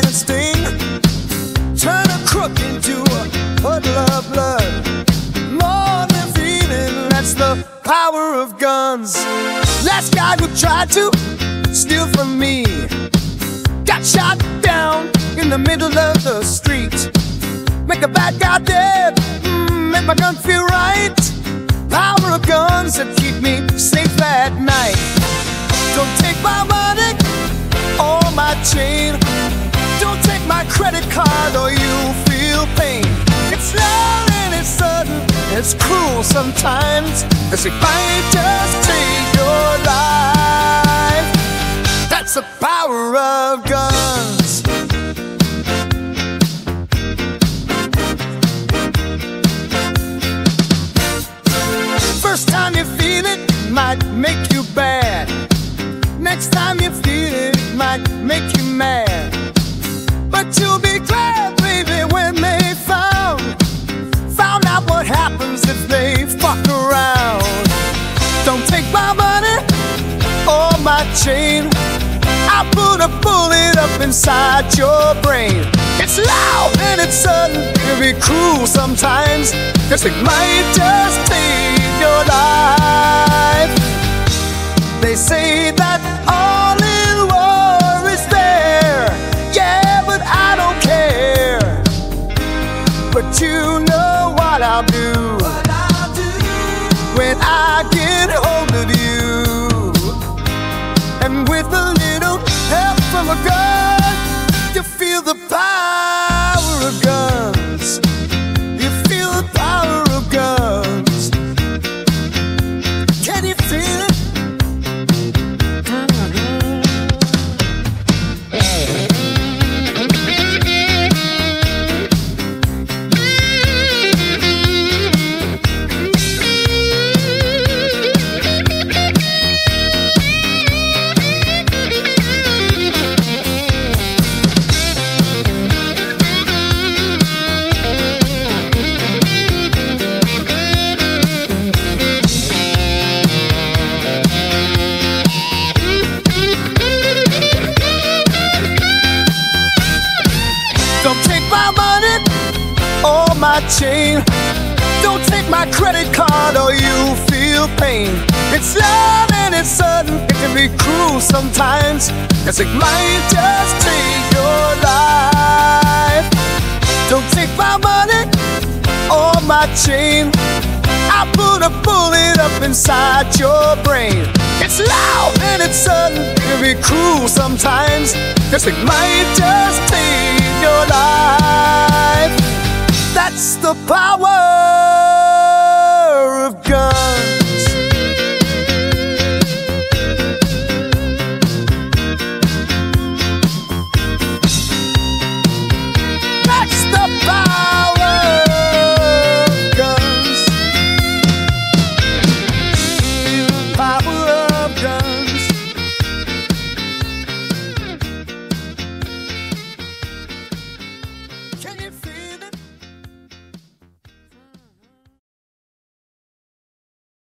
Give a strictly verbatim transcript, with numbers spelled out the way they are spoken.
and sting, turn a crook into a puddle of blood. More than feeling, that's the power of guns. Last guy who tried to steal from me got shot down in the middle of the street. Make a bad guy dead, mm, make my gun feel right. Power of guns that keep me safe at night. Don't take my money or my chain. Don't take my credit card or you'll feel pain. It's loud and it's sudden, it's cruel sometimes, as it might just take your life. That's the power of guns. First time you feel it might make you bad. Next time you feel it, it might make you mad. But you'll be glad, baby, when they found Found out what happens if they fuck around. Don't take my money or my chain. I'll put a bullet up inside your brain. It's loud and it's sudden, it'll be cruel sometimes, 'cause it might just take your life. They say that all in war is fair. Yeah, but I don't care. But you know what I'll do, what I'll do when I get hold of you. And with a little help from a gun, you feel the power of guns. You feel the power of guns. Can you feel it? Don't take my money or my chain. Don't take my credit card or you'll feel pain. It's loud and it's sudden, it can be cruel sometimes, 'cause it might just take your life. Don't take my money or my chain. I'll put a bullet up inside your brain. It's loud and it's sudden, it can be cruel sometimes, 'cause it might just take your life. That's the power